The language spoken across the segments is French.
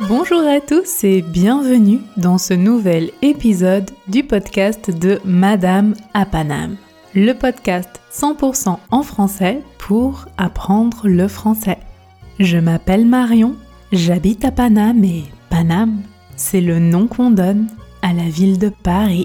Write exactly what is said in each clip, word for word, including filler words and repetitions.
Bonjour à tous et bienvenue dans ce nouvel épisode du podcast de Madame à Paname. Le podcast cent pour cent en français pour apprendre le français. Je m'appelle Marion, j'habite à Paname et Paname, c'est le nom qu'on donne à la ville de Paris.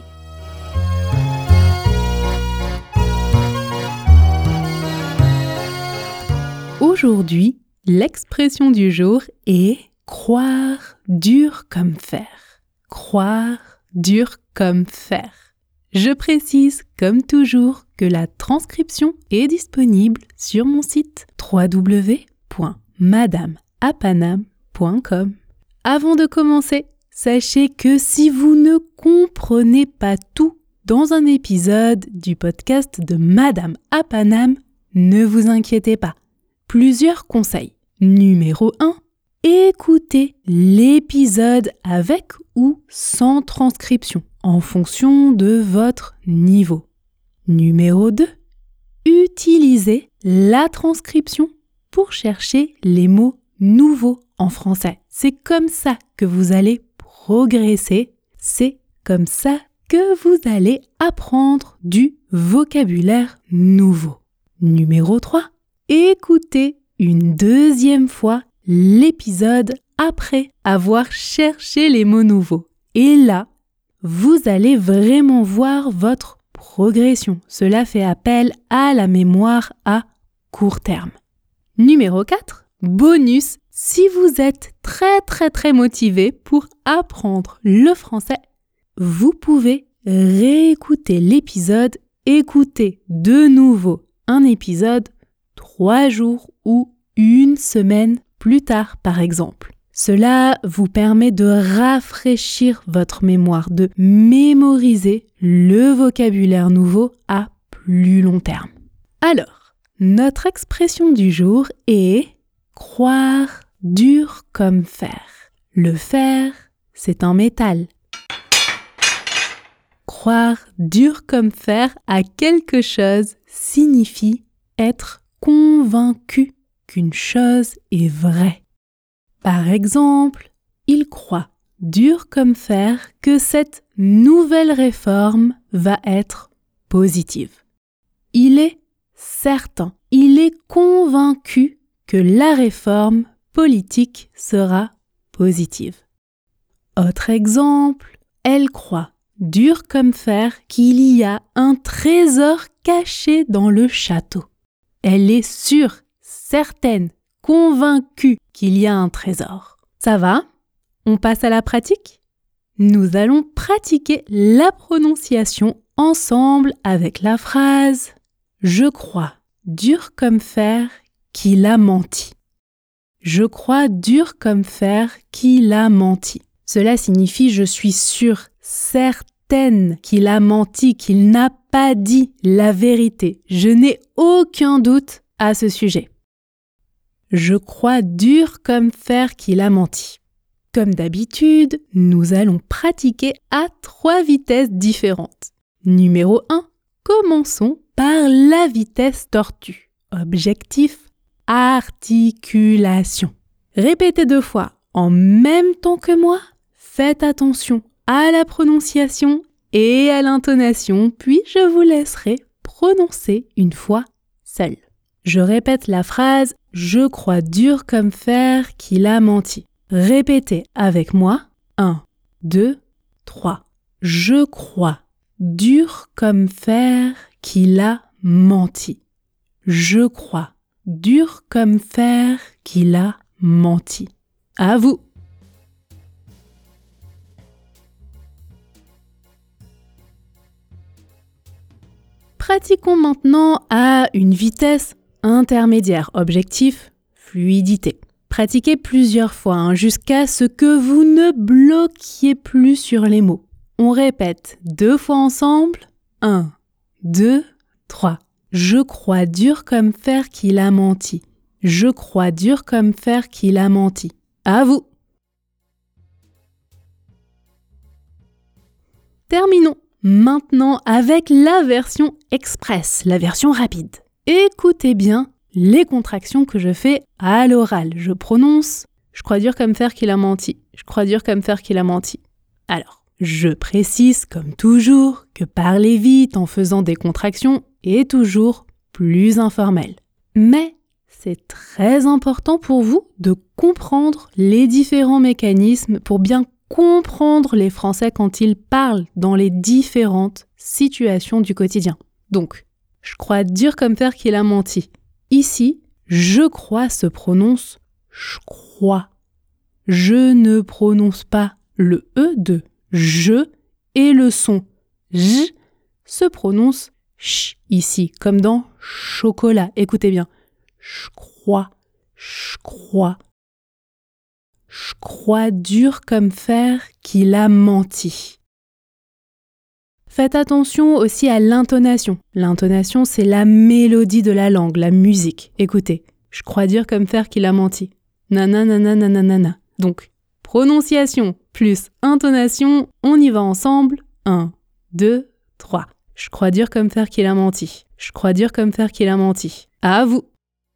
Aujourd'hui, l'expression du jour est croire dur comme fer. Croire dur comme fer. Je précise, comme toujours, que la transcription est disponible sur mon site w w w point madame à paname point com. Avant de commencer, sachez que si vous ne comprenez pas tout dans un épisode du podcast de Madame à Paname, ne vous inquiétez pas. Plusieurs conseils. Numéro un. Écoutez l'épisode avec ou sans transcription, en fonction de votre niveau. Numéro deux. Utilisez la transcription pour chercher les mots nouveaux en français. C'est comme ça que vous allez progresser. C'est comme ça que vous allez apprendre du vocabulaire nouveau. Numéro trois. Écoutez une deuxième fois l'épisode après avoir cherché les mots nouveaux. Et là, vous allez vraiment voir votre progression. Cela fait appel à la mémoire à court terme. Numéro quatre. Bonus, si vous êtes très très très motivé pour apprendre le français, vous pouvez réécouter l'épisode, écouter de nouveau un épisode trois jours ou une semaine plus tard, par exemple. Cela vous permet de rafraîchir votre mémoire, de mémoriser le vocabulaire nouveau à plus long terme. Alors, notre expression du jour est croire dur comme fer. Le fer, c'est un métal. Croire dur comme fer à quelque chose signifie être convaincu qu'une chose est vraie. Par exemple, il croit dur comme fer que cette nouvelle réforme va être positive. Il est certain, il est convaincu que la réforme politique sera positive. Autre exemple, elle croit dur comme fer qu'il y a un trésor caché dans le château. Elle est sûre, certaine, convaincue qu'il y a un trésor. Ça va? On passe à la pratique? Nous allons pratiquer la prononciation ensemble avec la phrase « Je crois dur comme fer qu'il a menti ». Je crois dur comme fer qu'il a menti. Cela signifie je suis sûre, certaine qu'il a menti, qu'il n'a pas dit la vérité. Je n'ai aucun doute à ce sujet. Je crois dur comme fer qu'il a menti. Comme d'habitude, nous allons pratiquer à trois vitesses différentes. Numéro un. Commençons par la vitesse tortue. Objectif, articulation. Répétez deux fois en même temps que moi. Faites attention à la prononciation et à l'intonation, puis je vous laisserai prononcer une fois seul. Je répète la phrase « Je crois dur comme fer qu'il a menti ». Répétez avec moi. un, deux, trois. Je crois dur comme fer qu'il a menti. Je crois dur comme fer qu'il a menti. À vous. Pratiquons maintenant à une vitesse intermédiaire. Objectif, fluidité. Pratiquez plusieurs fois hein, jusqu'à ce que vous ne bloquiez plus sur les mots. On répète deux fois ensemble. un, deux, trois. Je crois dur comme fer qu'il a menti. Je crois dur comme fer qu'il a menti. À vous. Terminons maintenant avec la version express, la version rapide. Écoutez bien les contractions que je fais à l'oral. Je prononce « Je crois dur comme fer qu'il a menti ». Je crois dur comme fer qu'il a menti. Alors, je précise comme toujours que parler vite en faisant des contractions est toujours plus informel. Mais c'est très important pour vous de comprendre les différents mécanismes pour bien comprendre les Français quand ils parlent dans les différentes situations du quotidien. Donc, je crois dur comme fer qu'il a menti. Ici, je crois se prononce je crois. Je ne prononce pas le E de je et le son j se prononce ch ici, comme dans chocolat. Écoutez bien. Je crois, je crois. Je crois dur comme fer qu'il a menti. Faites attention aussi à l'intonation. L'intonation, c'est la mélodie de la langue, la musique. Écoutez, je crois dur comme fer qu'il a menti. Nanana nanana. Donc, prononciation plus intonation, on y va ensemble. un, deux, trois. Je crois dur comme fer qu'il a menti. Je crois dur comme fer qu'il a menti. À vous.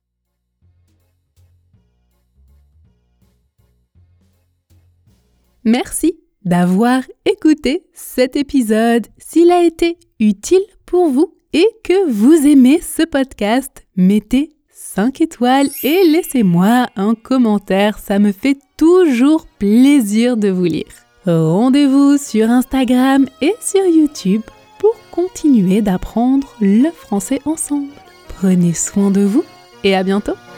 Merci d'avoir écouté cet épisode. S'il a été utile pour vous et que vous aimez ce podcast, mettez cinq étoiles et laissez-moi un commentaire. Ça me fait toujours plaisir de vous lire. Rendez-vous sur Instagram et sur YouTube pour continuer d'apprendre le français ensemble. Prenez soin de vous et à bientôt.